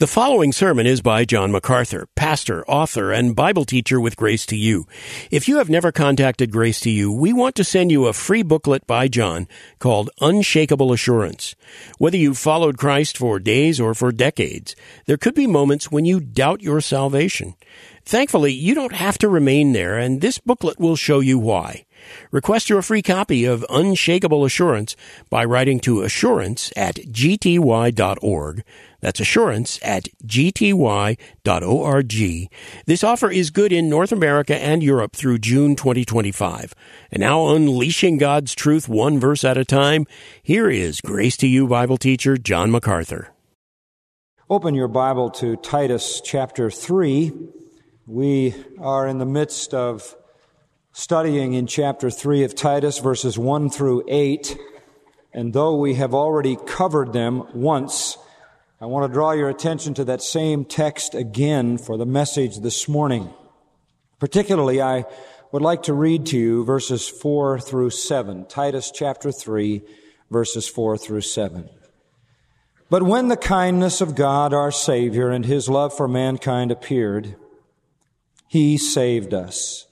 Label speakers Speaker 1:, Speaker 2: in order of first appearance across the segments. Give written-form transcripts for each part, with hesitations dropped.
Speaker 1: The following sermon is by John MacArthur, pastor, author, and Bible teacher with Grace to You. If you have never contacted Grace to You, we want to send you a free booklet by John called Unshakable Assurance. Whether you've followed Christ for days or for decades, there could be moments when you doubt your salvation. Thankfully, you don't have to remain there, and this booklet will show you why. Request your free copy of Unshakable Assurance by writing to assurance@gty.org. That's assurance@gty.org. This offer is good in North America and Europe through June 2025. And now, unleashing God's truth one verse at a time, here is Grace to You Bible teacher John MacArthur.
Speaker 2: Open your Bible to Titus chapter 3. We are in the midst of studying in chapter 3 of Titus, verses 1 through 8. And though we have already covered them once, I want to draw your attention to that same text again for the message this morning. Particularly, I would like to read to you verses 4 through 7. Titus chapter 3, verses 4 through 7. But when the kindness of God our Savior and His love for mankind appeared, He saved us,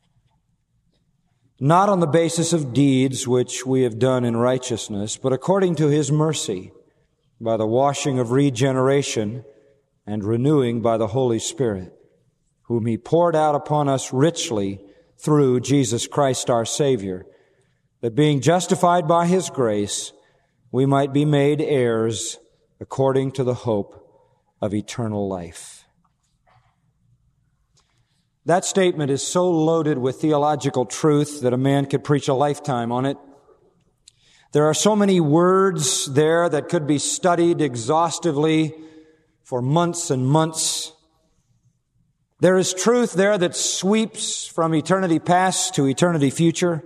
Speaker 2: not on the basis of deeds which we have done in righteousness, but according to His mercy, by the washing of regeneration and renewing by the Holy Spirit, whom He poured out upon us richly through Jesus Christ our Savior, that being justified by His grace, we might be made heirs according to the hope of eternal life. That statement is so loaded with theological truth that a man could preach a lifetime on it. There are so many words there that could be studied exhaustively for months and months. There is truth there that sweeps from eternity past to eternity future.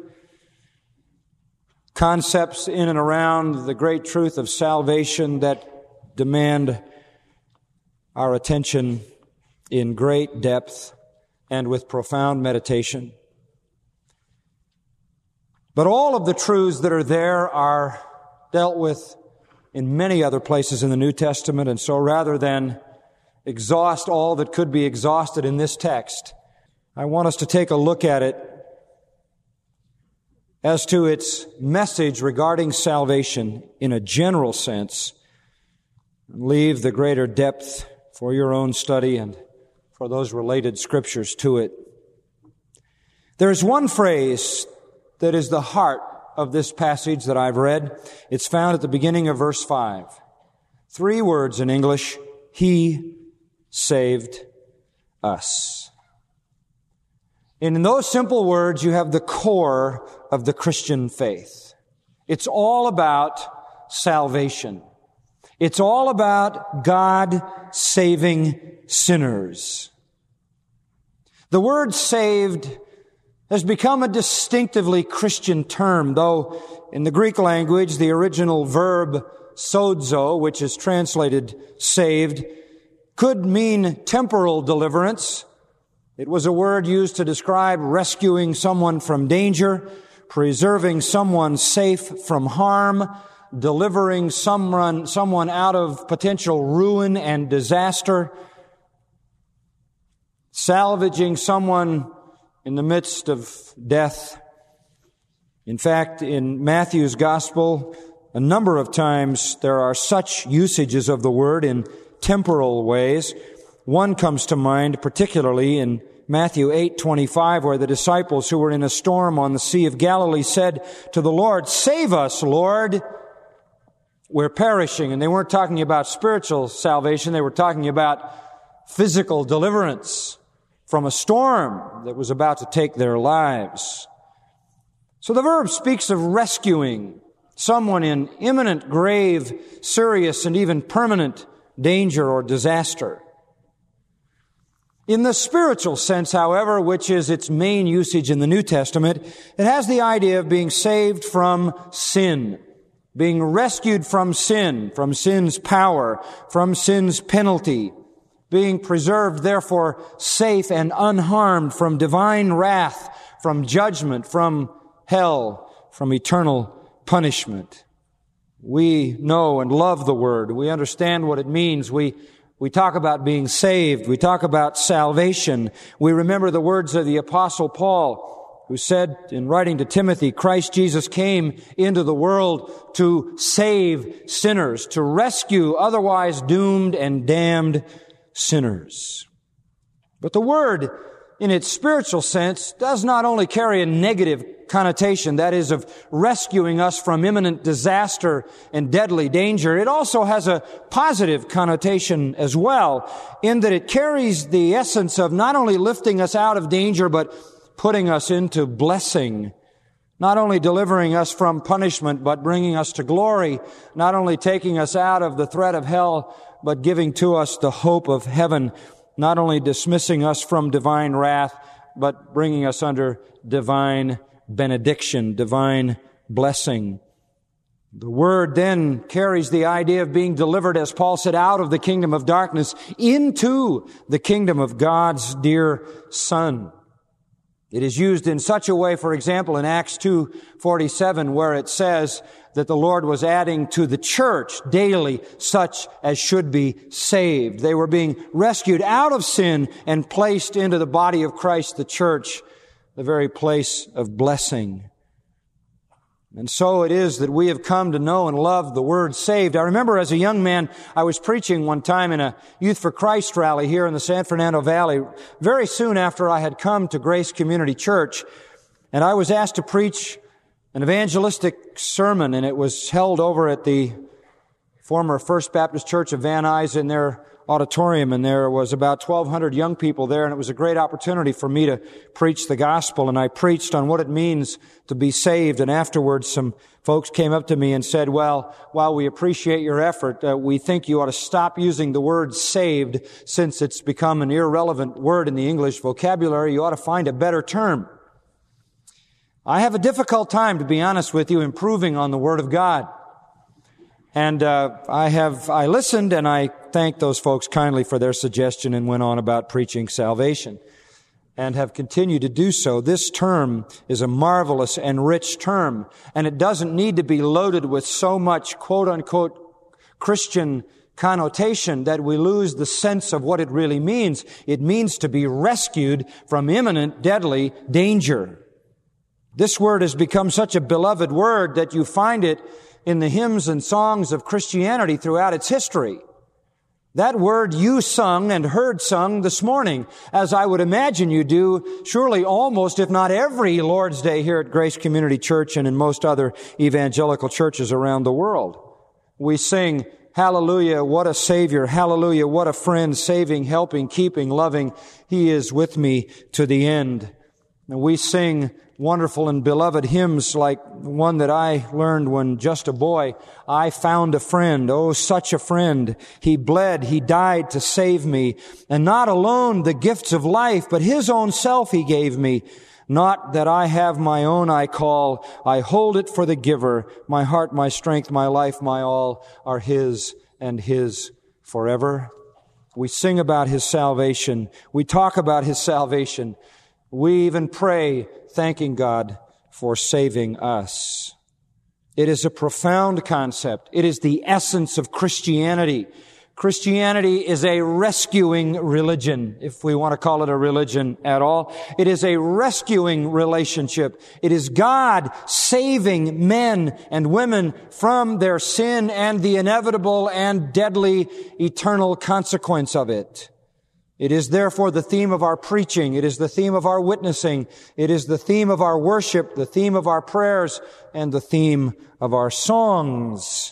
Speaker 2: Concepts in and around the great truth of salvation that demand our attention in great depth and with profound meditation. But all of the truths that are there are dealt with in many other places in the New Testament, and so rather than exhaust all that could be exhausted in this text, I want us to take a look at it as to its message regarding salvation in a general sense, and leave the greater depth for your own study and for those related scriptures to it. There's one phrase that is the heart of this passage that I've read. It's found at the beginning of verse 5. 3 words in English: He saved us. And in those simple words, you have the core of the Christian faith. It's all about salvation. It's all about God saving sinners. The word saved has become a distinctively Christian term, though in the Greek language, the original verb sozo, which is translated saved, could mean temporal deliverance. It was a word used to describe rescuing someone from danger, preserving someone safe from harm, delivering someone out of potential ruin and disaster, salvaging someone in the midst of death. In fact, in Matthew's Gospel, a number of times there are such usages of the word in temporal ways. One comes to mind particularly in Matthew 8:25, where the disciples who were in a storm on the Sea of Galilee said to the Lord, "Save us, Lord. We're perishing." And they weren't talking about spiritual salvation. They were talking about physical deliverance from a storm that was about to take their lives. So the verb speaks of rescuing someone in imminent, grave, serious, and even permanent danger or disaster. In the spiritual sense, however, which is its main usage in the New Testament, it has the idea of being saved from sin, being rescued from sin's power, from sin's penalty, being preserved, therefore, safe and unharmed from divine wrath, from judgment, from hell, from eternal punishment. We know and love the Word. We understand what it means. We We talk about being saved. We talk about salvation. We remember the words of the Apostle Paul, who said in writing to Timothy, Christ Jesus came into the world to save sinners, to rescue otherwise doomed and damned sinners. But the word, in its spiritual sense, does not only carry a negative connotation, that is, of rescuing us from imminent disaster and deadly danger. It also has a positive connotation as well, in that it carries the essence of not only lifting us out of danger, but putting us into blessing. Not only delivering us from punishment, but bringing us to glory. Not only taking us out of the threat of hell, but giving to us the hope of heaven. Not only dismissing us from divine wrath, but bringing us under divine benediction, divine blessing. The word then carries the idea of being delivered, as Paul said, out of the kingdom of darkness into the kingdom of God's dear Son. It is used in such a way, for example, in Acts 2:47, where it says that the Lord was adding to the church daily such as should be saved. They were being rescued out of sin and placed into the body of Christ, the church, the very place of blessing. And so it is that we have come to know and love the word saved. I remember as a young man, I was preaching one time in a Youth for Christ rally here in the San Fernando Valley, very soon after I had come to Grace Community Church, and I was asked to preach an evangelistic sermon, and it was held over at the former First Baptist Church of Van Nuys in their auditorium, and there was about 1,200 young people there, and it was a great opportunity for me to preach the gospel, and I preached on what it means to be saved, and afterwards some folks came up to me and said, well, while we appreciate your effort, we think you ought to stop using the word saved since it's become an irrelevant word in the English vocabulary. You ought to find a better term. I have a difficult time, to be honest with you, improving on the Word of God. And I listened, and I thanked those folks kindly for their suggestion and went on about preaching salvation and have continued to do so. This term is a marvelous and rich term, and it doesn't need to be loaded with so much quote-unquote Christian connotation that we lose the sense of what it really means. It means to be rescued from imminent, deadly danger. This word has become such a beloved word that you find it in the hymns and songs of Christianity throughout its history. That word you sung and heard sung this morning, as I would imagine you do surely almost, if not every Lord's Day here at Grace Community Church and in most other evangelical churches around the world. We sing, hallelujah, what a Savior, hallelujah, what a friend, saving, helping, keeping, loving. He is with me to the end. And we sing wonderful and beloved hymns like one that I learned when just a boy. I found a friend, oh, such a friend. He bled, he died to save me. And not alone the gifts of life, but his own self he gave me. Not that I have my own, I call. I hold it for the giver. My heart, my strength, my life, my all are his and his forever. We sing about his salvation. We talk about his salvation. We even pray, thanking God for saving us. It is a profound concept. It is the essence of Christianity. Christianity is a rescuing religion, if we want to call it a religion at all. It is a rescuing relationship. It is God saving men and women from their sin and the inevitable and deadly eternal consequence of it. It is therefore the theme of our preaching. It is the theme of our witnessing. It is the theme of our worship, the theme of our prayers, and the theme of our songs.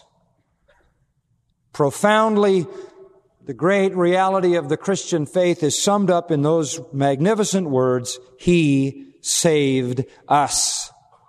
Speaker 2: Profoundly, the great reality of the Christian faith is summed up in those magnificent words, He saved us.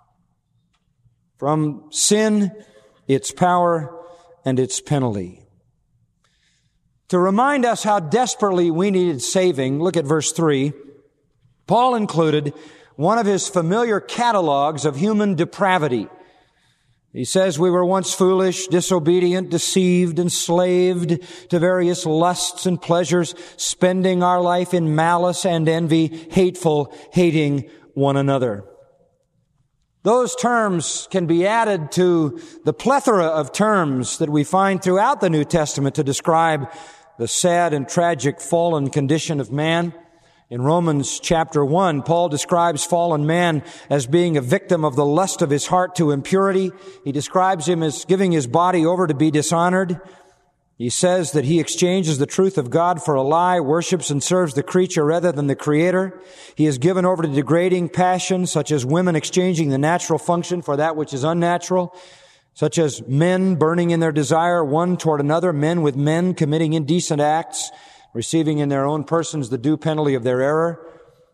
Speaker 2: From sin, its power, and its penalty. To remind us how desperately we needed saving, look at verse 3. Paul included one of his familiar catalogs of human depravity. He says we were once foolish, disobedient, deceived, enslaved to various lusts and pleasures, spending our life in malice and envy, hateful, hating one another. Those terms can be added to the plethora of terms that we find throughout the New Testament to describe the sad and tragic fallen condition of man. In Romans chapter 1, Paul describes fallen man as being a victim of the lust of his heart to impurity. He describes him as giving his body over to be dishonored. He says that he exchanges the truth of God for a lie, worships and serves the creature rather than the Creator. He is given over to degrading passions, such as women exchanging the natural function for that which is unnatural, such as men burning in their desire one toward another, men with men committing indecent acts, receiving in their own persons the due penalty of their error.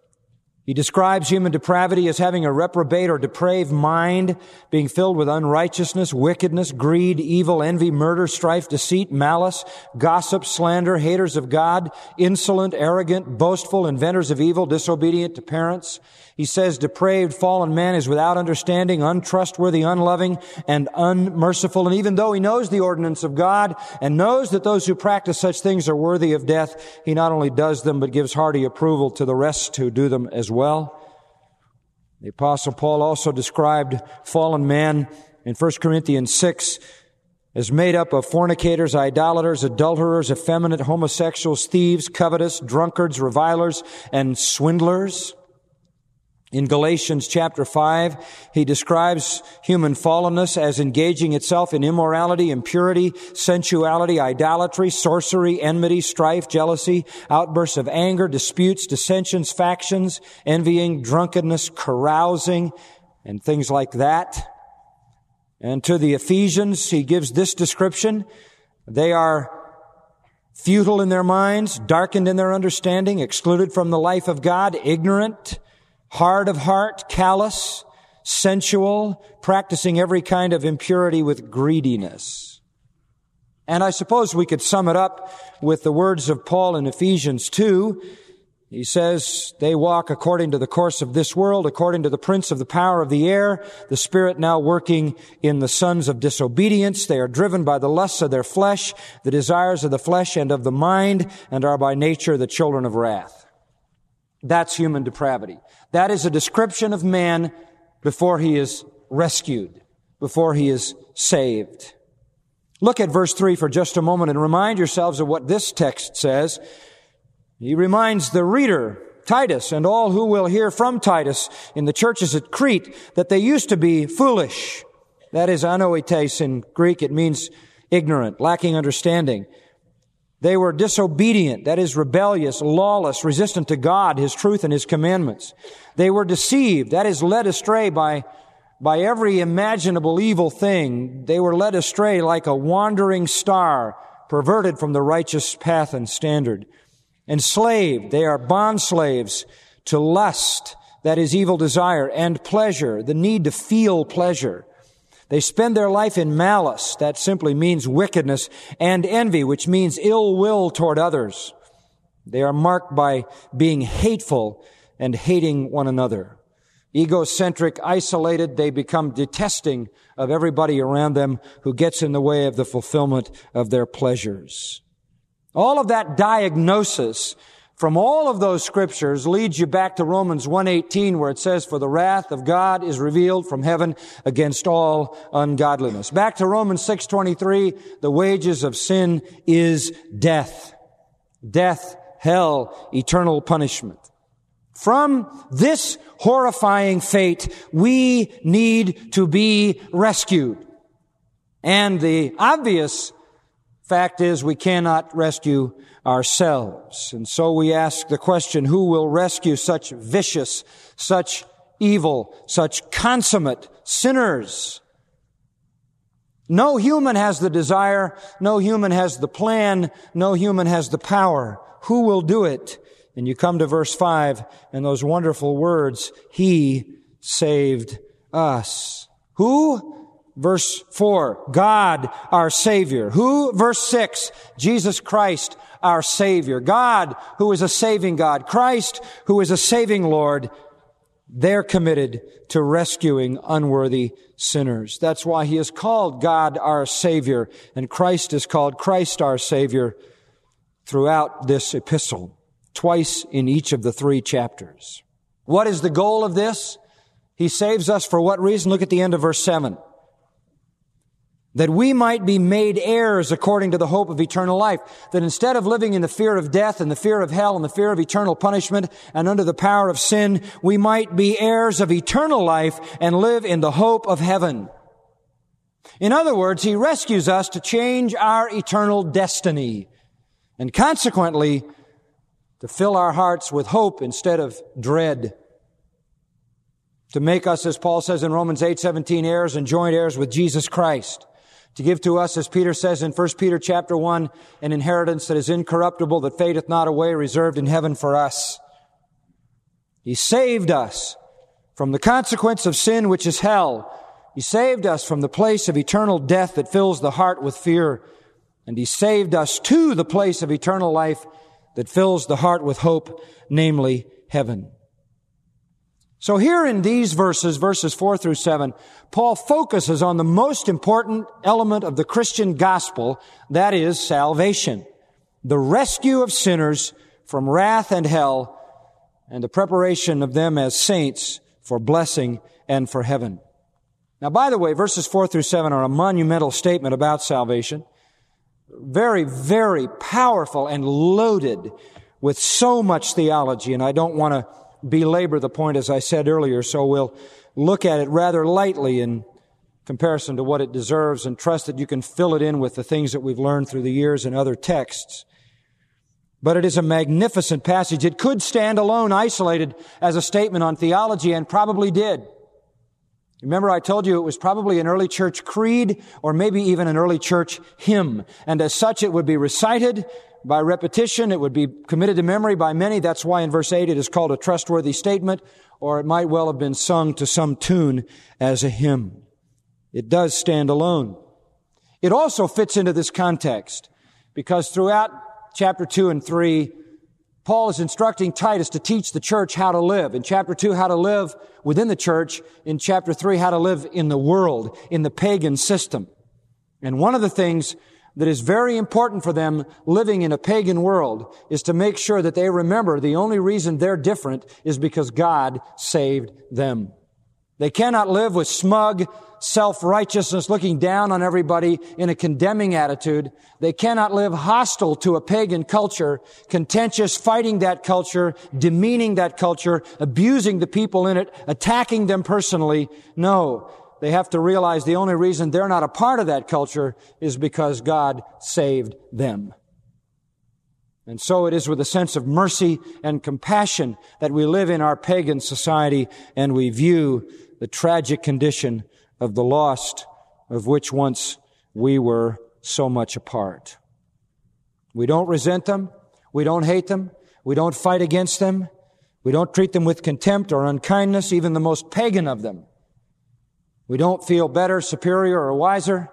Speaker 2: He describes human depravity as having a reprobate or depraved mind, being filled with unrighteousness, wickedness, greed, evil, envy, murder, strife, deceit, malice, gossip, slander, haters of God, insolent, arrogant, boastful, inventors of evil, disobedient to parents. He says depraved, fallen man is without understanding, untrustworthy, unloving, and unmerciful. And even though he knows the ordinance of God and knows that those who practice such things are worthy of death, he not only does them, but gives hearty approval to the rest who do them as well. The Apostle Paul also described fallen man in 1 Corinthians 6 as made up of fornicators, idolaters, adulterers, effeminate, homosexuals, thieves, covetous, drunkards, revilers, and swindlers. In Galatians chapter 5, he describes human fallenness as engaging itself in immorality, impurity, sensuality, idolatry, sorcery, enmity, strife, jealousy, outbursts of anger, disputes, dissensions, factions, envying, drunkenness, carousing, and things like that. And to the Ephesians, he gives this description. They are futile in their minds, darkened in their understanding, excluded from the life of God, ignorant, hard of heart, callous, sensual, practicing every kind of impurity with greediness. And I suppose we could sum it up with the words of Paul in Ephesians 2. He says, they walk according to the course of this world, according to the prince of the power of the air, the spirit now working in the sons of disobedience. They are driven by the lusts of their flesh, the desires of the flesh and of the mind, and are by nature the children of wrath. That's human depravity. That is a description of man before he is rescued, before he is saved. Look at verse 3 for just a moment and remind yourselves of what this text says. He reminds the reader, Titus, and all who will hear from Titus in the churches at Crete, that they used to be foolish. That is anoites in Greek. It means ignorant, lacking understanding. They were disobedient, that is rebellious, lawless, resistant to God, His truth, and His commandments. They were deceived, that is led astray by every imaginable evil thing. They were led astray like a wandering star, perverted from the righteous path and standard. Enslaved, they are bondslaves to lust, that is evil desire, and pleasure, the need to feel pleasure. They spend their life in malice, that simply means wickedness, and envy, which means ill will toward others. They are marked by being hateful and hating one another. Egocentric, isolated, they become detesting of everybody around them who gets in the way of the fulfillment of their pleasures. All of that diagnosis from all of those scriptures leads you back to Romans 1:18, where it says, for the wrath of God is revealed from heaven against all ungodliness. Back to Romans 6:23, the wages of sin is death. Death, hell, eternal punishment. From this horrifying fate, we need to be rescued. And the obvious fact is we cannot rescue ourselves. And so we ask the question, who will rescue such vicious, such evil, such consummate sinners? No human has the desire, no human has the plan, no human has the power. Who will do it? And you come to verse 5 and those wonderful words, He saved us. Who? Verse 4, God, our Savior. Who? Verse 6, Jesus Christ, our Savior. God, who is a saving God. Christ, who is a saving Lord. They're committed to rescuing unworthy sinners. That's why He is called God, our Savior, and Christ is called Christ, our Savior, throughout this epistle, twice in each of the 3 chapters. What is the goal of this? He saves us for what reason? Look at the end of verse 7. that we might be made heirs according to the hope of eternal life. That instead of living in the fear of death and the fear of hell and the fear of eternal punishment and under the power of sin, we might be heirs of eternal life and live in the hope of heaven. In other words, He rescues us to change our eternal destiny and consequently to fill our hearts with hope instead of dread. To make us, as Paul says in Romans 8:17, heirs and joint heirs with Jesus Christ. To give to us, as Peter says in 1 Peter chapter 1, an inheritance that is incorruptible, that fadeth not away, reserved in heaven for us. He saved us from the consequence of sin, which is hell. He saved us from the place of eternal death that fills the heart with fear. And He saved us to the place of eternal life that fills the heart with hope, namely heaven. So here in these verses 4 through 7, Paul focuses on the most important element of the Christian gospel, that is salvation. The rescue of sinners from wrath and hell, and the preparation of them as saints for blessing and for heaven. Now, by the way, verses 4 through 7 are a monumental statement about salvation. Very, very powerful and loaded with so much theology, and I don't want to belabor the point, as I said earlier, so we'll look at it rather lightly in comparison to what it deserves and trust that you can fill it in with the things that we've learned through the years in other texts. But it is a magnificent passage. It could stand alone, isolated, as a statement on theology, and probably did. Remember, I told you it was probably an early church creed or maybe even an early church hymn. And as such, it would be recited by repetition. It would be committed to memory by many. That's why in verse 8 it is called a trustworthy statement, or it might well have been sung to some tune as a hymn. It does stand alone. It also fits into this context because throughout chapter 2 and 3, Paul is instructing Titus to teach the church how to live. In chapter 2, how to live within the church. In chapter 3, how to live in the world, in the pagan system. And one of the things that is very important for them living in a pagan world is to make sure that they remember the only reason they're different is because God saved them. They cannot live with smug self-righteousness, looking down on everybody in a condemning attitude. They cannot live hostile to a pagan culture, contentious, fighting that culture, demeaning that culture, abusing the people in it, attacking them personally. No. They have to realize the only reason they're not a part of that culture is because God saved them. And so it is with a sense of mercy and compassion that we live in our pagan society and we view the tragic condition of the lost, of which once we were so much a part. We don't resent them. We don't hate them. We don't fight against them. We don't treat them with contempt or unkindness, even the most pagan of them. We don't feel better, superior, or wiser.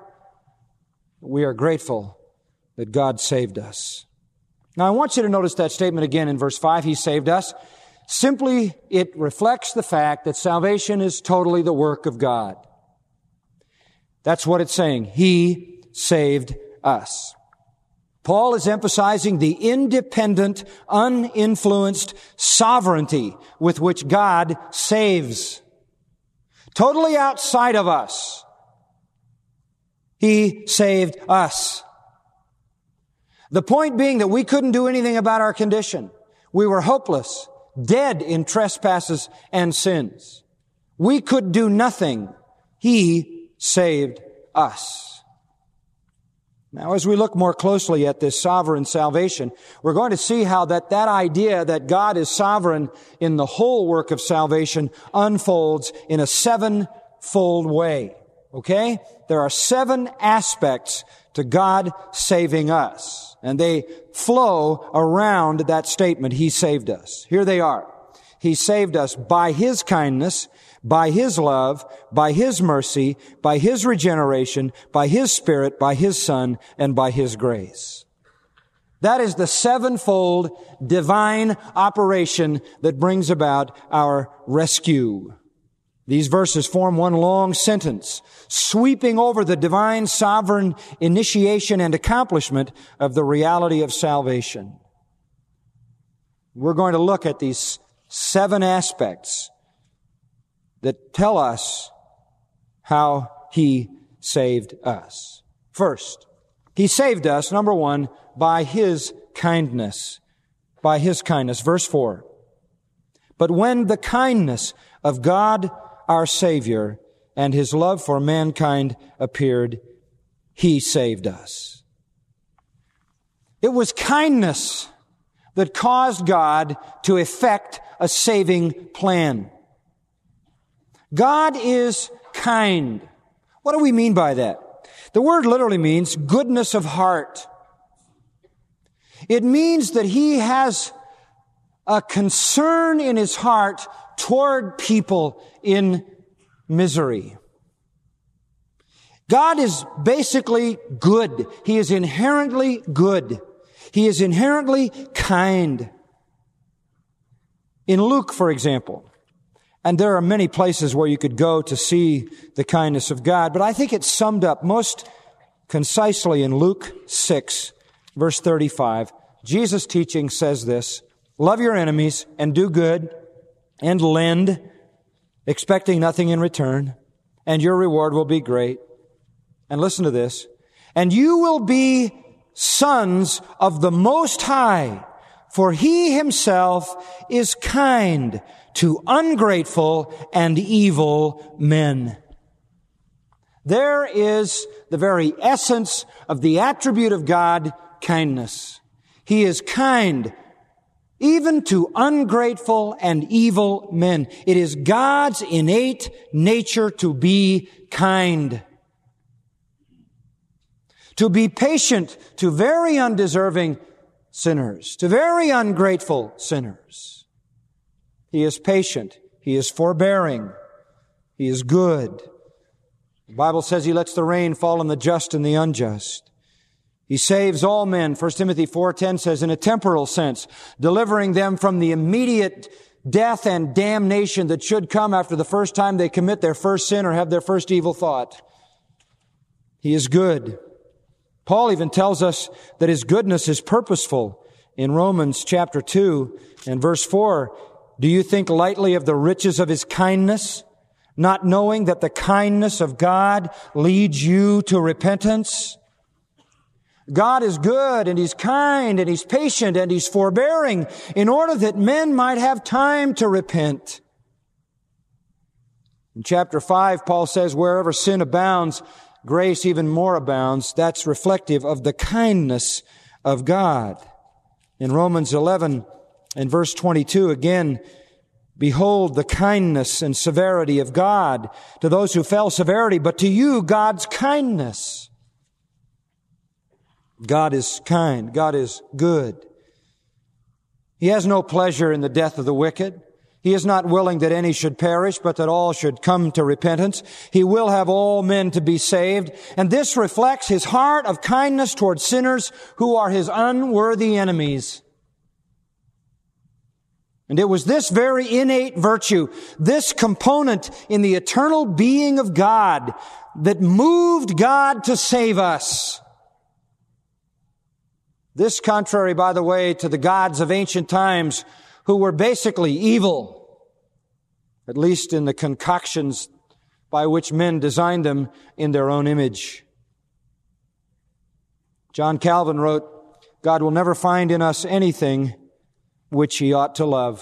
Speaker 2: We are grateful that God saved us. Now, I want you to notice that statement again in verse 5, He saved us. Simply, it reflects the fact that salvation is totally the work of God. That's what it's saying. He saved us. Paul is emphasizing the independent, uninfluenced sovereignty with which God saves. Totally outside of us. He saved us. The point being that we couldn't do anything about our condition. We were hopeless, dead in trespasses and sins. We could do nothing. He saved us. Now, as we look more closely at this sovereign salvation, we're going to see how that idea that God is sovereign in the whole work of salvation unfolds in a sevenfold way. Okay? There are 7 aspects to God saving us, and they flow around that statement, He saved us. Here they are. He saved us by His kindness, by His love, by His mercy, by His regeneration, by His Spirit, by His Son, and by His grace. That is the 7-fold divine operation that brings about our rescue. These verses form one long sentence, sweeping over the divine sovereign initiation and accomplishment of the reality of salvation. We're going to look at these 7 aspects that tell us how He saved us. First, He saved us, number one, by His kindness. By His kindness. Verse 4. But when the kindness of God our Savior and His love for mankind appeared, He saved us. It was kindness that caused God to effect a saving plan. God is kind. What do we mean by that? The word literally means goodness of heart. It means that He has a concern in His heart toward people in misery. God is basically good. He is inherently good. He is inherently kind. In Luke, for example, and there are many places where you could go to see the kindness of God, but I think it's summed up most concisely in Luke 6, verse 35. Jesus' teaching says this: love your enemies and do good and lend, expecting nothing in return, and your reward will be great. And listen to this: and you will be sons of the Most High, for He Himself is kind to ungrateful and evil men. There is the very essence of the attribute of God, kindness. He is kind even to ungrateful and evil men. It is God's innate nature to be kind, to be patient to very undeserving sinners, to very ungrateful sinners. He is patient. He is forbearing. He is good. The Bible says He lets the rain fall on the just and the unjust. He saves all men. 1 Timothy 4:10 says, in a temporal sense, delivering them from the immediate death and damnation that should come after the first time they commit their first sin or have their first evil thought. He is good. Paul even tells us that His goodness is purposeful. In Romans chapter 2 and verse 4, do you think lightly of the riches of His kindness, not knowing that the kindness of God leads you to repentance? God is good and He's kind and He's patient and He's forbearing in order that men might have time to repent. In chapter 5, Paul says, wherever sin abounds, grace even more abounds. That's reflective of the kindness of God. In Romans 11 and verse 22, again, behold the kindness and severity of God. To those who fell, severity, but to you, God's kindness. God is kind. God is good. He has no pleasure in the death of the wicked. He is not willing that any should perish, but that all should come to repentance. He will have all men to be saved. And this reflects His heart of kindness toward sinners who are His unworthy enemies. And it was this very innate virtue, this component in the eternal being of God, that moved God to save us. This contrary, by the way, to the gods of ancient times who were basically evil, at least in the concoctions by which men designed them in their own image. John Calvin wrote, God will never find in us anything which He ought to love.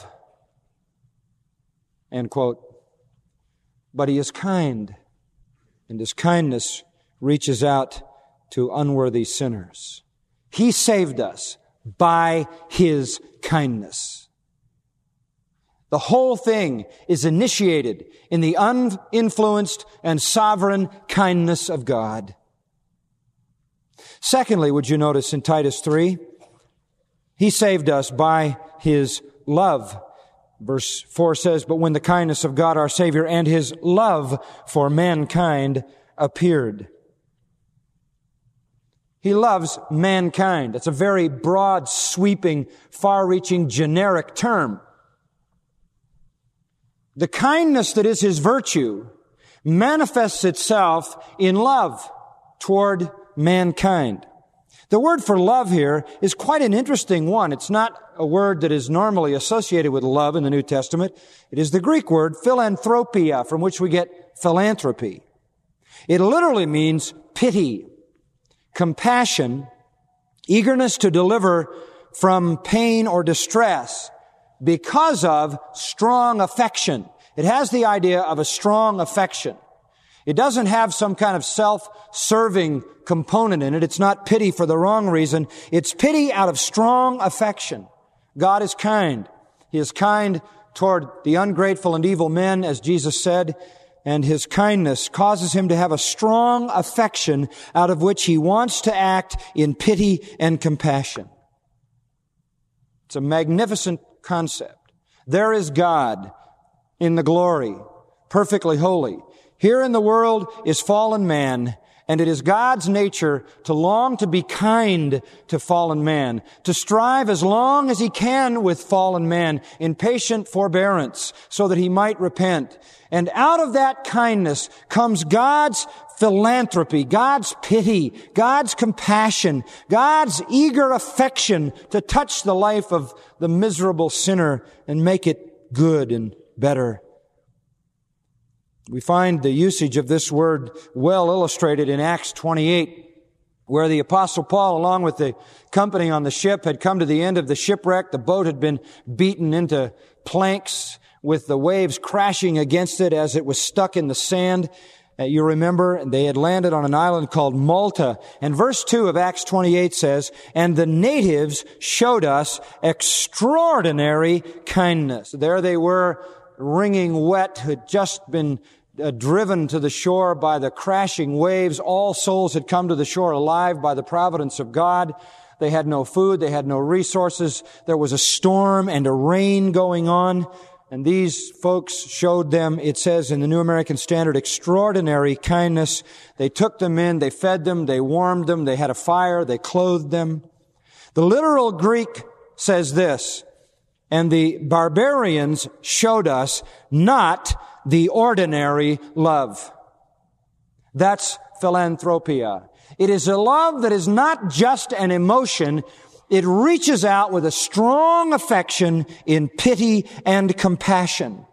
Speaker 2: End quote. But He is kind, and His kindness reaches out to unworthy sinners. He saved us by His kindness. The whole thing is initiated in the uninfluenced and sovereign kindness of God. Secondly, would you notice in Titus 3, He saved us by His love. Verse 4 says, but when the kindness of God our Savior and His love for mankind appeared. He loves mankind. That's a very broad, sweeping, far-reaching, generic term. The kindness that is His virtue manifests itself in love toward mankind. The word for love here is quite an interesting one. It's not a word that is normally associated with love in the New Testament. It is the Greek word philanthropia, from which we get philanthropy. It literally means pity, compassion, eagerness to deliver from pain or distress because of strong affection. It has the idea of a strong affection. It doesn't have some kind of self-serving component in it. It's not pity for the wrong reason. It's pity out of strong affection. God is kind. He is kind toward the ungrateful and evil men, as Jesus said, and His kindness causes Him to have a strong affection out of which He wants to act in pity and compassion. It's a magnificent concept. There is God in the glory, perfectly holy. Here in the world is fallen man, and it is God's nature to long to be kind to fallen man, to strive as long as He can with fallen man in patient forbearance so that he might repent. And out of that kindness comes God's philanthropy, God's pity, God's compassion, God's eager affection to touch the life of the miserable sinner and make it good and better. We find the usage of this word well illustrated in Acts 28, where the Apostle Paul, along with the company on the ship, had come to the end of the shipwreck. The boat had been beaten into planks with the waves crashing against it as it was stuck in the sand. You remember, they had landed on an island called Malta. And verse 2 of Acts 28 says, "And the natives showed us extraordinary kindness." There they were, wringing wet, had just been driven to the shore by the crashing waves. All souls had come to the shore alive by the providence of God. They had no food. They had no resources. There was a storm and a rain going on. And these folks showed them, it says in the New American Standard, extraordinary kindness. They took them in, they fed them, they warmed them, they had a fire, they clothed them. The literal Greek says this, "And the barbarians showed us not the ordinary love." That's philanthropia. It is a love that is not just an emotion. It reaches out with a strong affection in pity and compassion.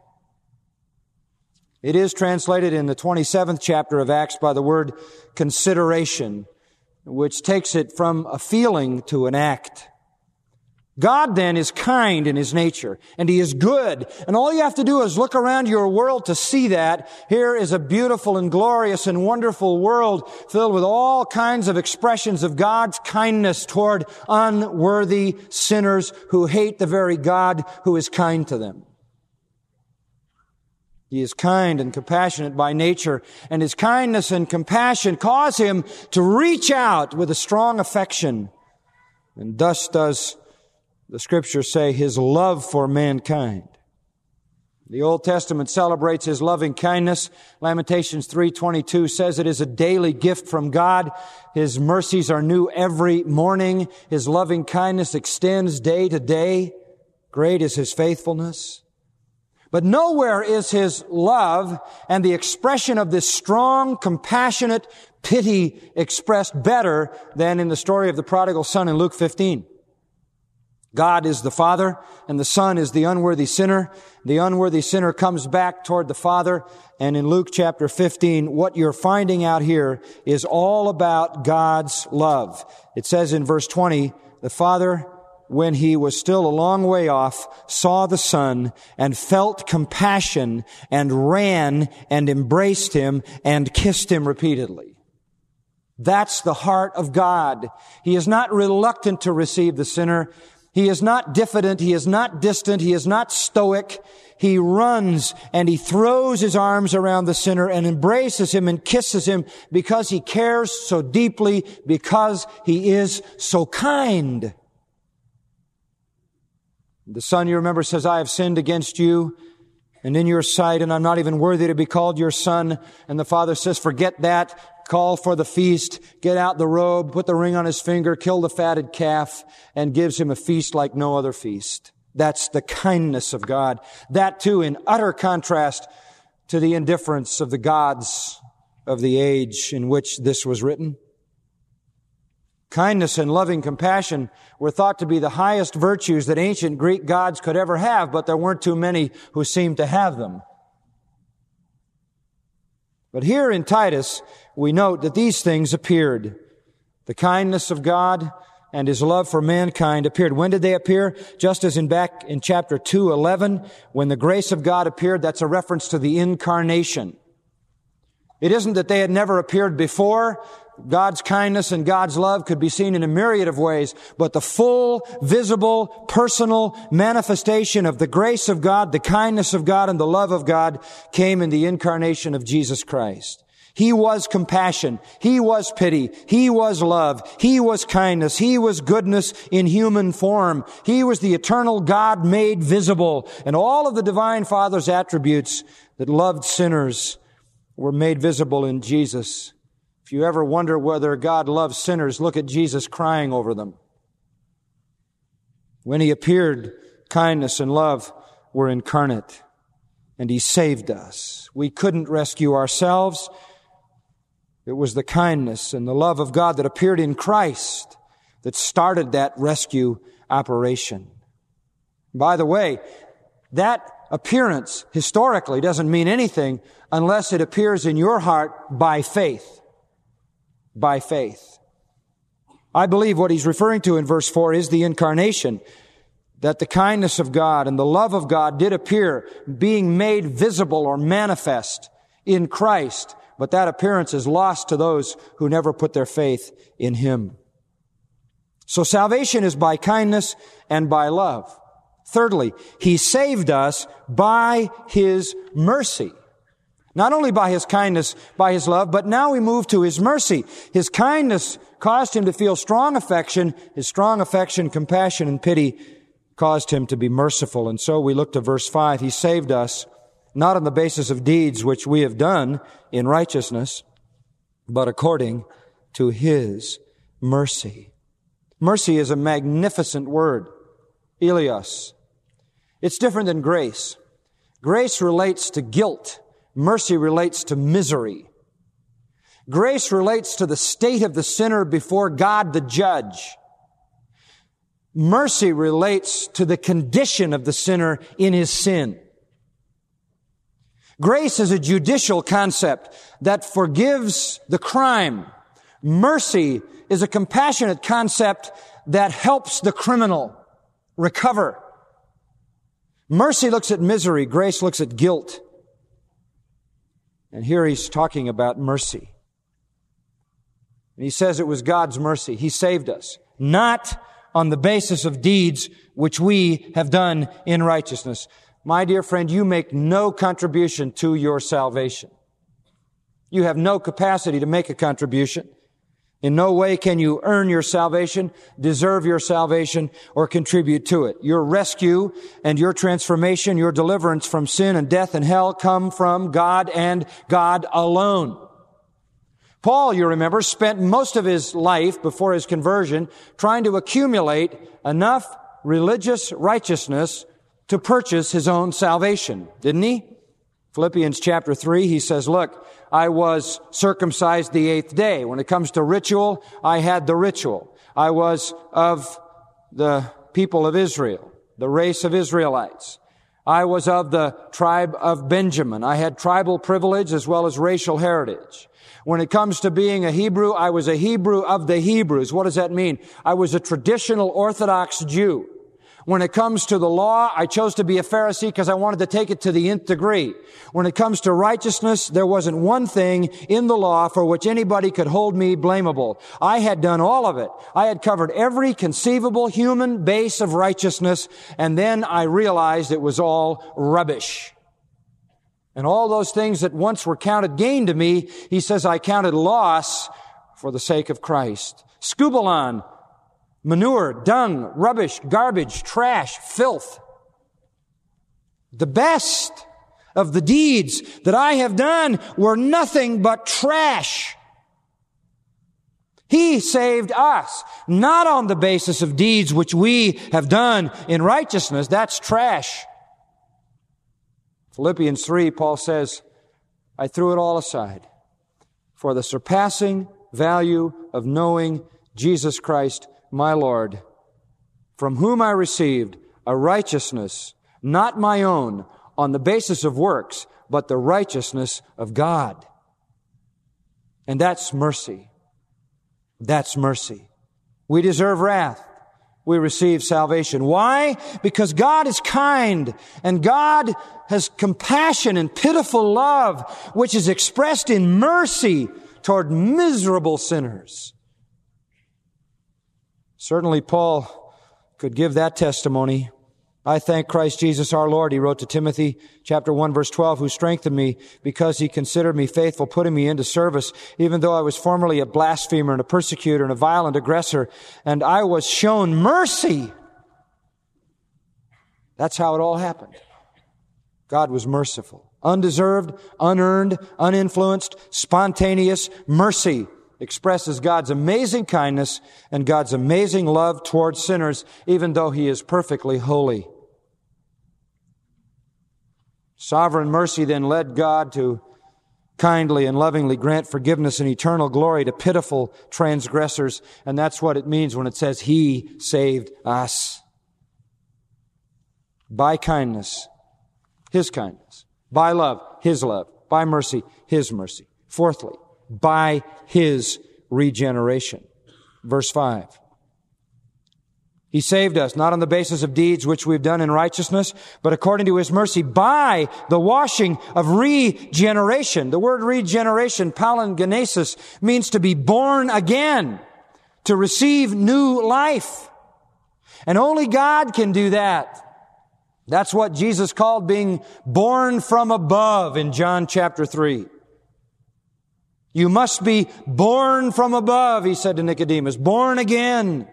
Speaker 2: It is translated in the 27th chapter of Acts by the word consideration, which takes it from a feeling to an act. God then is kind in His nature, and He is good. And all you have to do is look around your world to see that. Here is a beautiful and glorious and wonderful world filled with all kinds of expressions of God's kindness toward unworthy sinners who hate the very God who is kind to them. He is kind and compassionate by nature, and His kindness and compassion cause Him to reach out with a strong affection. And thus does the Scriptures say His love for mankind. The Old Testament celebrates His loving kindness. Lamentations 3:22 says it is a daily gift from God. His mercies are new every morning. His loving kindness extends day to day. Great is His faithfulness. But nowhere is His love and the expression of this strong, compassionate pity expressed better than in the story of the prodigal son in Luke 15. God is the Father, and the Son is the unworthy sinner. The unworthy sinner comes back toward the Father, and in Luke chapter 15, what you're finding out here is all about God's love. It says in verse 20, the Father, when He was still a long way off, saw the Son and felt compassion and ran and embraced Him and kissed Him repeatedly. That's the heart of God. He is not reluctant to receive the sinner. He is not diffident. He is not distant. He is not stoic. He runs and He throws His arms around the sinner and embraces him and kisses him because He cares so deeply, because He is so kind. The Son, you remember, says, "I have sinned against you and in your sight, and I'm not even worthy to be called your son." And the Father says, "Forget that. Call for the feast, get out the robe, put the ring on his finger, kill the fatted calf," and gives him a feast like no other feast. That's the kindness of God. That too in utter contrast to the indifference of the gods of the age in which this was written. Kindness and loving compassion were thought to be the highest virtues that ancient Greek gods could ever have, but there weren't too many who seemed to have them. But here in Titus, we note that these things appeared. The kindness of God and His love for mankind appeared. When did they appear? Just as back in chapter 2:11, when the grace of God appeared, that's a reference to the incarnation. It isn't that they had never appeared before. God's kindness and God's love could be seen in a myriad of ways, but the full, visible, personal manifestation of the grace of God, the kindness of God, and the love of God came in the incarnation of Jesus Christ. He was compassion. He was pity. He was love. He was kindness. He was goodness in human form. He was the eternal God made visible. And all of the divine Father's attributes that loved sinners were made visible in Jesus. If you ever wonder whether God loves sinners, look at Jesus crying over them. When He appeared, kindness and love were incarnate, and He saved us. We couldn't rescue ourselves. It was the kindness and the love of God that appeared in Christ that started that rescue operation. By the way, that appearance historically doesn't mean anything unless it appears in your heart by faith. By faith. I believe what he's referring to in verse 4 is the incarnation, that the kindness of God and the love of God did appear, being made visible or manifest in Christ, but that appearance is lost to those who never put their faith in Him. So salvation is by kindness and by love. Thirdly, He saved us by His mercy. Not only by His kindness, by His love, but now we move to His mercy. His kindness caused Him to feel strong affection. His strong affection, compassion, and pity caused Him to be merciful. And so we look to verse 5. He saved us not on the basis of deeds which we have done in righteousness, but according to His mercy. Mercy is a magnificent word. Elios. It's different than grace. Grace relates to guilt. Mercy relates to misery. Grace relates to the state of the sinner before God the judge. Mercy relates to the condition of the sinner in his sin. Grace is a judicial concept that forgives the crime. Mercy is a compassionate concept that helps the criminal recover. Mercy looks at misery. Grace looks at guilt. And here he's talking about mercy. And he says it was God's mercy. He saved us, not on the basis of deeds which we have done in righteousness. My dear friend, you make no contribution to your salvation. You have no capacity to make a contribution. In no way can you earn your salvation, deserve your salvation, or contribute to it. Your rescue and your transformation, your deliverance from sin and death and hell come from God and God alone. Paul, you remember, spent most of his life before his conversion trying to accumulate enough religious righteousness to purchase his own salvation, didn't he? Philippians chapter 3, he says, look, I was circumcised the 8th day. When it comes to ritual, I had the ritual. I was of the people of Israel, the race of Israelites. I was of the tribe of Benjamin. I had tribal privilege as well as racial heritage. When it comes to being a Hebrew, I was a Hebrew of the Hebrews. What does that mean? I was a traditional Orthodox Jew. When it comes to the law, I chose to be a Pharisee because I wanted to take it to the nth degree. When it comes to righteousness, there wasn't one thing in the law for which anybody could hold me blamable. I had done all of it. I had covered every conceivable human base of righteousness, and then I realized it was all rubbish. And all those things that once were counted gain to me, he says, I counted loss for the sake of Christ. Scubalon, manure, dung, rubbish, garbage, trash, filth. The best of the deeds that I have done were nothing but trash. He saved us, not on the basis of deeds which we have done in righteousness. That's trash. Philippians 3, Paul says, I threw it all aside for the surpassing value of knowing Jesus Christ, my Lord, from whom I received a righteousness, not my own, on the basis of works, but the righteousness of God And that's mercy. That's mercy. We deserve wrath. We receive salvation. Why? Because God is kind, and God has compassion and pitiful love, which is expressed in mercy toward miserable sinners. Certainly Paul could give that testimony. I thank Christ Jesus our Lord, he wrote to Timothy, chapter 1, verse 12, who strengthened me because he considered me faithful, putting me into service, even though I was formerly a blasphemer and a persecutor and a violent aggressor, and I was shown mercy. That's how it all happened. God was merciful. Undeserved, unearned, uninfluenced, spontaneous mercy expresses God's amazing kindness and God's amazing love towards sinners, even though he is perfectly holy. Sovereign mercy then led God to kindly and lovingly grant forgiveness and eternal glory to pitiful transgressors, and that's what it means when it says he saved us. By kindness, his kindness. By love, his love. By mercy, his mercy. Fourthly, by his regeneration. Verse 5. He saved us, not on the basis of deeds which we've done in righteousness, but according to his mercy by the washing of regeneration. The word regeneration, palingenesis, means to be born again, to receive new life. And only God can do that. That's what Jesus called being born from above in John chapter 3. You must be born from above, he said to Nicodemus, born again.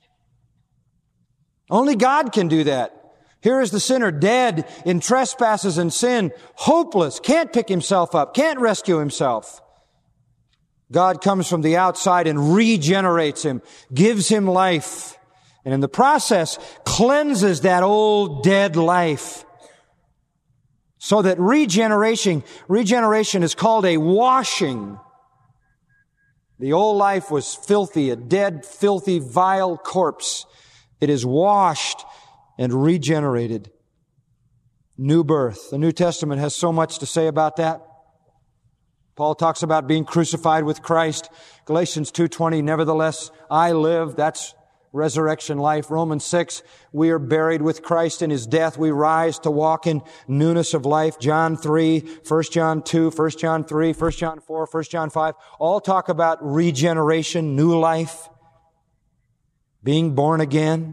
Speaker 2: Only God can do that. Here is the sinner dead in trespasses and sin, hopeless, can't pick himself up, can't rescue himself. God comes from the outside and regenerates him, gives him life, and in the process cleanses that old dead life. So that regeneration is called a washing. The old life was filthy, a dead, filthy, vile corpse. It is washed and regenerated. New birth. The New Testament has so much to say about that. Paul talks about being crucified with Christ. Galatians 2:20, nevertheless, I live. That's resurrection life. Romans 6, we are buried with Christ in his death. We rise to walk in newness of life. John 3, 1 John 2, 1 John 3, 1 John 4, 1 John 5, all talk about regeneration, new life, being born again,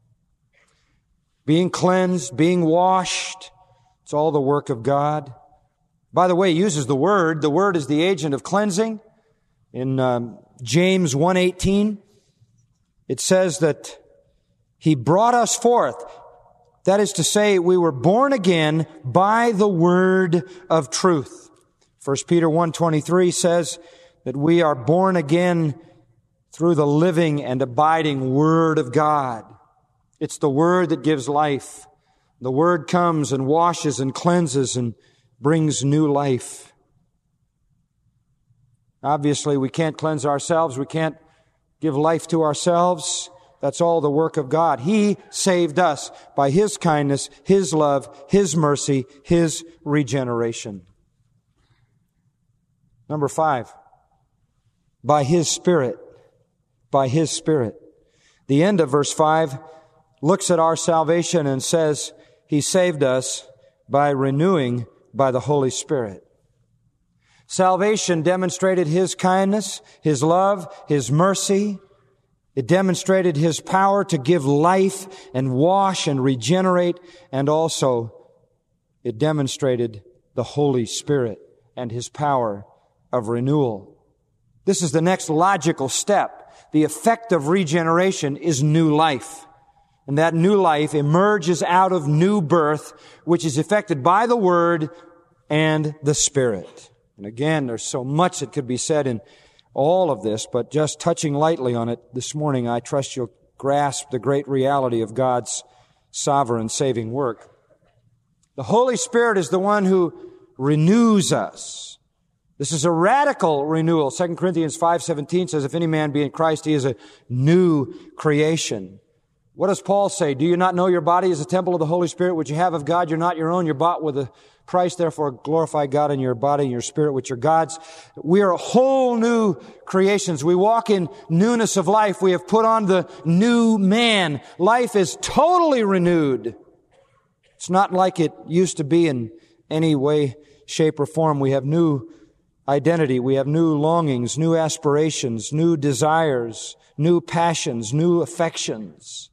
Speaker 2: being cleansed, being washed. It's all the work of God. By the way, he uses the word. The word is the agent of cleansing. In James 1:18, it says that he brought us forth. That is to say, we were born again by the word of truth. 1 Peter 1:23 says that we are born again through the living and abiding Word of God. It's the Word that gives life. The Word comes and washes and cleanses and brings new life. Obviously, we can't cleanse ourselves. We can't give life to ourselves. That's all the work of God. He saved us by his kindness, his love, his mercy, his regeneration. Number 5, by his Spirit. By his Spirit. The end of verse 5 looks at our salvation and says he saved us by renewing by the Holy Spirit. Salvation demonstrated his kindness, his love, his mercy. It demonstrated his power to give life and wash and regenerate, and also it demonstrated the Holy Spirit and his power of renewal. This is the next logical step. The effect of regeneration is new life. And that new life emerges out of new birth, which is effected by the Word and the Spirit. And again, there's so much that could be said in all of this, but just touching lightly on it this morning, I trust you'll grasp the great reality of God's sovereign saving work. The Holy Spirit is the one who renews us. This is a radical renewal. 2 Corinthians 5:17 says, if any man be in Christ, he is a new creation. What does Paul say? Do you not know your body is a temple of the Holy Spirit which you have of God? You're not your own. You're bought with a price. Therefore, glorify God in your body and your spirit, which are God's. We are whole new creations. We walk in newness of life. We have put on the new man. Life is totally renewed. It's not like it used to be in any way, shape, or form. We have new identity. We have new longings, new aspirations, new desires, new passions, new affections.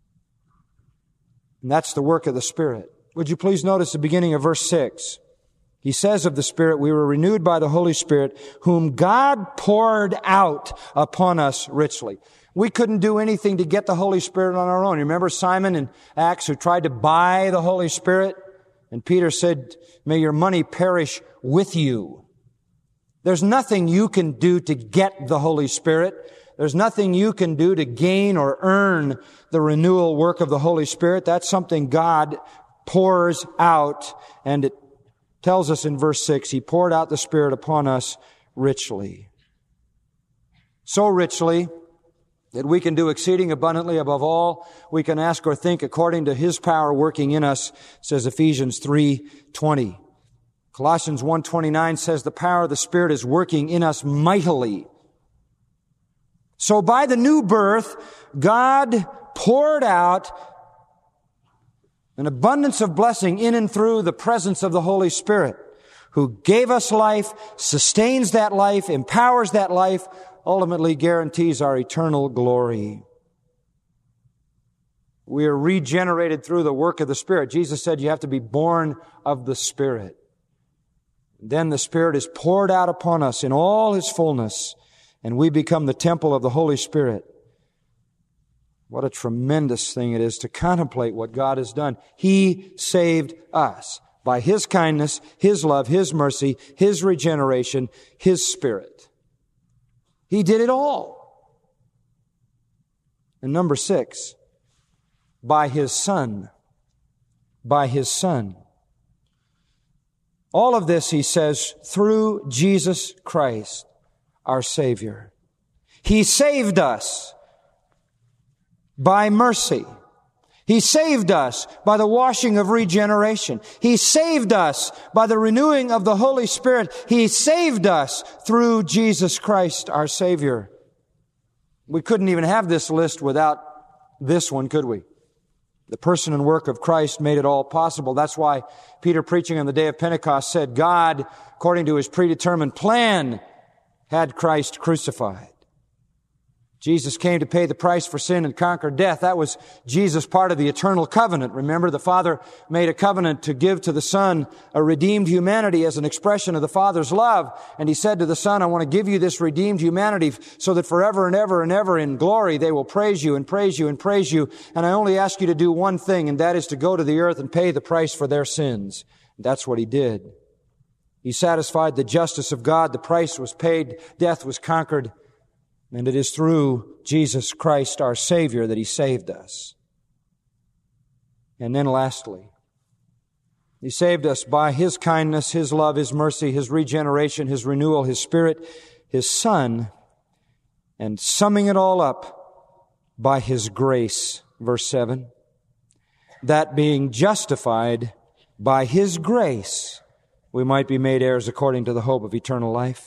Speaker 2: And that's the work of the Spirit. Would you please notice the beginning of verse 6? He says of the Spirit, we were renewed by the Holy Spirit, whom God poured out upon us richly. We couldn't do anything to get the Holy Spirit on our own. You remember Simon in Acts who tried to buy the Holy Spirit? And Peter said, may your money perish with you. There's nothing you can do to get the Holy Spirit. There's nothing you can do to gain or earn the renewal work of the Holy Spirit. That's something God pours out. And it tells us in verse 6, He poured out the Spirit upon us richly. So richly that we can do exceeding abundantly above all we can ask or think according to His power working in us, says Ephesians 3:20. Colossians 1:29 says the power of the Spirit is working in us mightily. So by the new birth, God poured out an abundance of blessing in and through the presence of the Holy Spirit, who gave us life, sustains that life, empowers that life, ultimately guarantees our eternal glory. We are regenerated through the work of the Spirit. Jesus said you have to be born of the Spirit. Then the Spirit is poured out upon us in all His fullness, and we become the temple of the Holy Spirit. What a tremendous thing it is to contemplate what God has done. He saved us by His kindness, His love, His mercy, His regeneration, His Spirit. He did it all. And number 6, by His Son. By His Son. All of this, he says, through Jesus Christ, our Savior. He saved us by mercy. He saved us by the washing of regeneration. He saved us by the renewing of the Holy Spirit. He saved us through Jesus Christ, our Savior. We couldn't even have this list without this one, could we? The person and work of Christ made it all possible. That's why Peter, preaching on the day of Pentecost, said God, according to His predetermined plan, had Christ crucified. Jesus came to pay the price for sin and conquer death. That was Jesus' part of the eternal covenant. Remember, the Father made a covenant to give to the Son a redeemed humanity as an expression of the Father's love. And He said to the Son, I want to give you this redeemed humanity so that forever and ever and ever in glory they will praise you and praise you and praise you. And I only ask you to do one thing, and that is to go to the earth and pay the price for their sins. And that's what He did. He satisfied the justice of God. The price was paid. Death was conquered. And it is through Jesus Christ, our Savior, that He saved us. And then lastly, He saved us by His kindness, His love, His mercy, His regeneration, His renewal, His Spirit, His Son, and summing it all up by His grace. Verse 7, that being justified by His grace, we might be made heirs according to the hope of eternal life.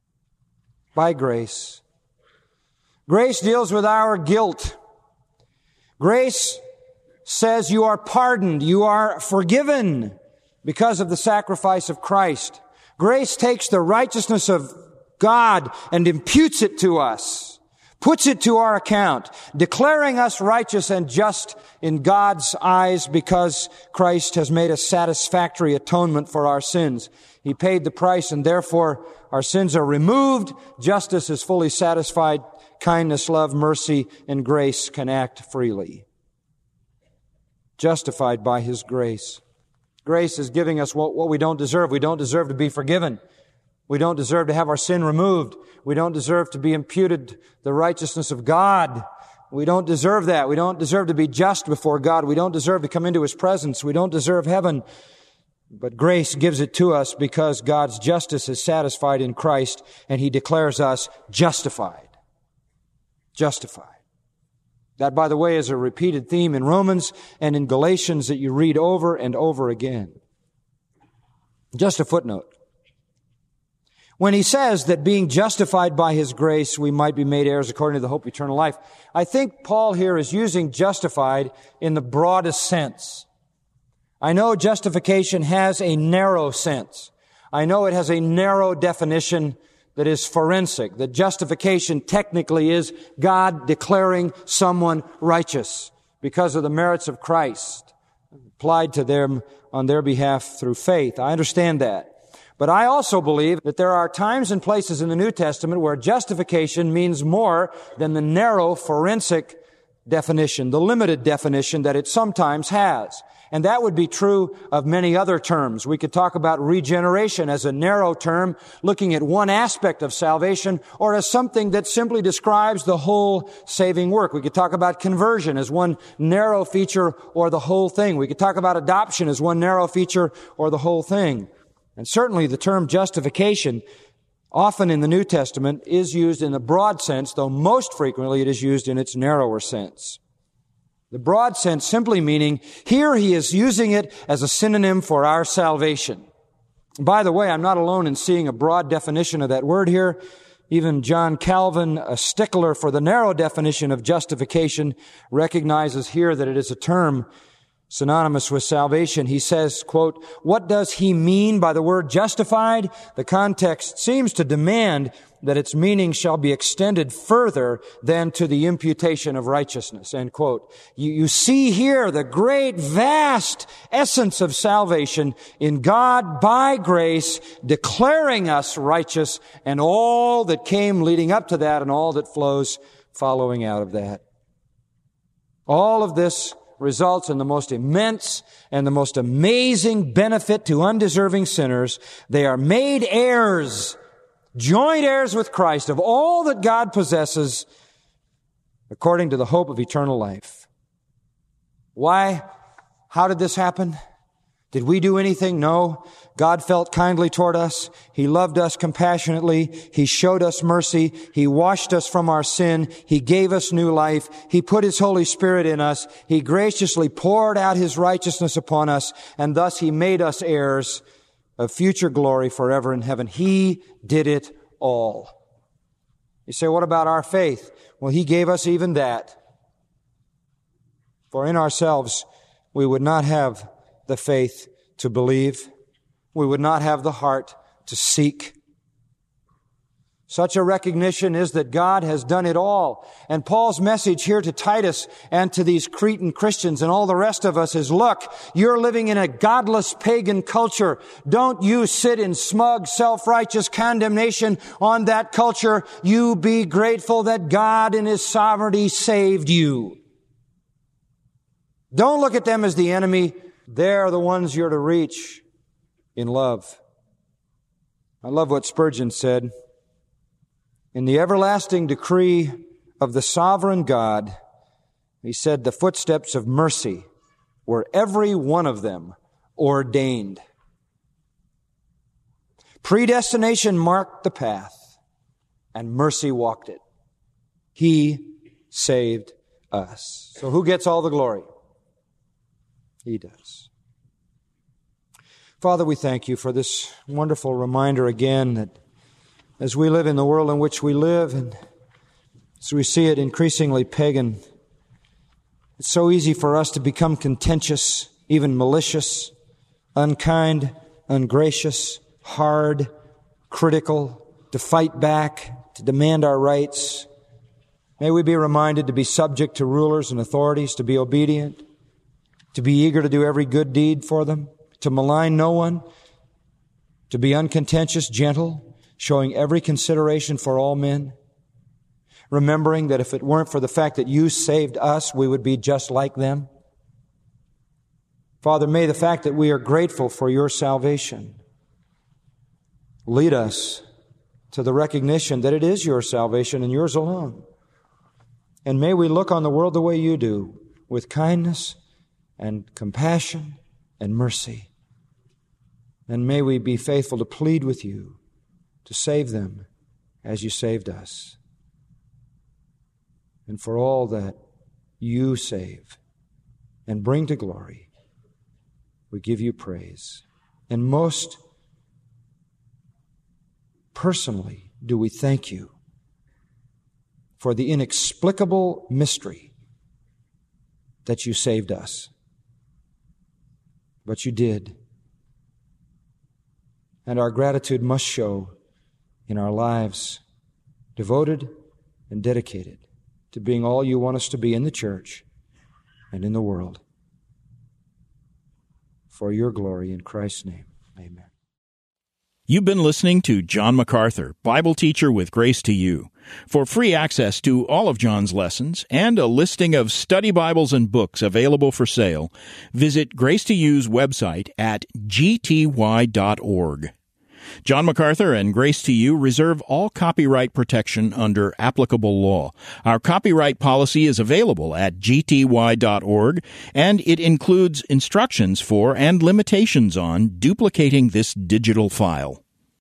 Speaker 2: By grace. Grace deals with our guilt. Grace says you are pardoned, you are forgiven because of the sacrifice of Christ. Grace takes the righteousness of God and imputes it to us, puts it to our account, declaring us righteous and just in God's eyes because Christ has made a satisfactory atonement for our sins. He paid the price, and therefore our sins are removed. Justice is fully satisfied. Kindness, love, mercy, and grace can act freely. Justified by His grace. Grace is giving us what we don't deserve. We don't deserve to be forgiven. We don't deserve to have our sin removed. We don't deserve to be imputed the righteousness of God. We don't deserve that. We don't deserve to be just before God. We don't deserve to come into His presence. We don't deserve heaven. But grace gives it to us because God's justice is satisfied in Christ, and He declares us justified. Justified. That, by the way, is a repeated theme in Romans and in Galatians that you read over and over again. Just a footnote. When he says that being justified by His grace, we might be made heirs according to the hope of eternal life, I think Paul here is using justified in the broadest sense. I know justification has a narrow sense. I know it has a narrow definition that is forensic. That justification technically is God declaring someone righteous because of the merits of Christ applied to them on their behalf through faith. I understand that. But I also believe that there are times and places in the New Testament where justification means more than the narrow forensic definition, the limited definition that it sometimes has. And that would be true of many other terms. We could talk about regeneration as a narrow term, looking at one aspect of salvation, or as something that simply describes the whole saving work. We could talk about conversion as one narrow feature or the whole thing. We could talk about adoption as one narrow feature or the whole thing. And certainly the term justification, often in the New Testament, is used in the broad sense, though most frequently it is used in its narrower sense. The broad sense simply meaning, here he is using it as a synonym for our salvation. By the way, I'm not alone in seeing a broad definition of that word here. Even John Calvin, a stickler for the narrow definition of justification, recognizes here that it is a term synonymous with salvation. He says, quote, what does he mean by the word justified? The context seems to demand that its meaning shall be extended further than to the imputation of righteousness, end quote. You see here the great, vast essence of salvation in God by grace declaring us righteous and all that came leading up to that and all that flows following out of that. All of this results in the most immense and the most amazing benefit to undeserving sinners. They are made heirs, joint heirs with Christ of all that God possesses according to the hope of eternal life. Why? How did this happen? Did we do anything? No. God felt kindly toward us. He loved us compassionately. He showed us mercy. He washed us from our sin. He gave us new life. He put His Holy Spirit in us. He graciously poured out His righteousness upon us, and thus He made us heirs of future glory forever in heaven. He did it all. You say, what about our faith? Well, He gave us even that. For in ourselves, we would not have the faith to believe. We would not have the heart to seek. Such a recognition is that God has done it all. And Paul's message here to Titus and to these Cretan Christians and all the rest of us is, look, you're living in a godless pagan culture. Don't you sit in smug, self-righteous condemnation on that culture. You be grateful that God in His sovereignty saved you. Don't look at them as the enemy. They're the ones you're to reach in love. I love what Spurgeon said. In the everlasting decree of the sovereign God, he said, the footsteps of mercy were every one of them ordained. Predestination marked the path, and mercy walked it. He saved us. So who gets all the glory? He does. Father, we thank You for this wonderful reminder again that as we live in the world in which we live and as we see it increasingly pagan, it's so easy for us to become contentious, even malicious, unkind, ungracious, hard, critical, to fight back, to demand our rights. May we be reminded to be subject to rulers and authorities, to be obedient, to be eager to do every good deed for them, to malign no one, to be uncontentious, gentle, showing every consideration for all men, remembering that if it weren't for the fact that You saved us, we would be just like them. Father, may the fact that we are grateful for Your salvation lead us to the recognition that it is Your salvation and Yours alone. And may we look on the world the way You do, with kindness and compassion and mercy. And may we be faithful to plead with You to save them as You saved us. And for all that you save and bring to glory, we give you praise. And most personally do we thank you for the inexplicable mystery that you saved us. But you did. And our gratitude must show in our lives, devoted and dedicated to being all you want us to be in the church and in the world. For your glory, in Christ's name, amen.
Speaker 1: You've been listening to John MacArthur, Bible teacher with Grace to You. For free access to all of John's lessons and a listing of study Bibles and books available for sale, visit Grace to You's website at gty.org. John MacArthur and Grace to You reserve all copyright protection under applicable law. Our copyright policy is available at gty.org, and it includes instructions for and limitations on duplicating this digital file.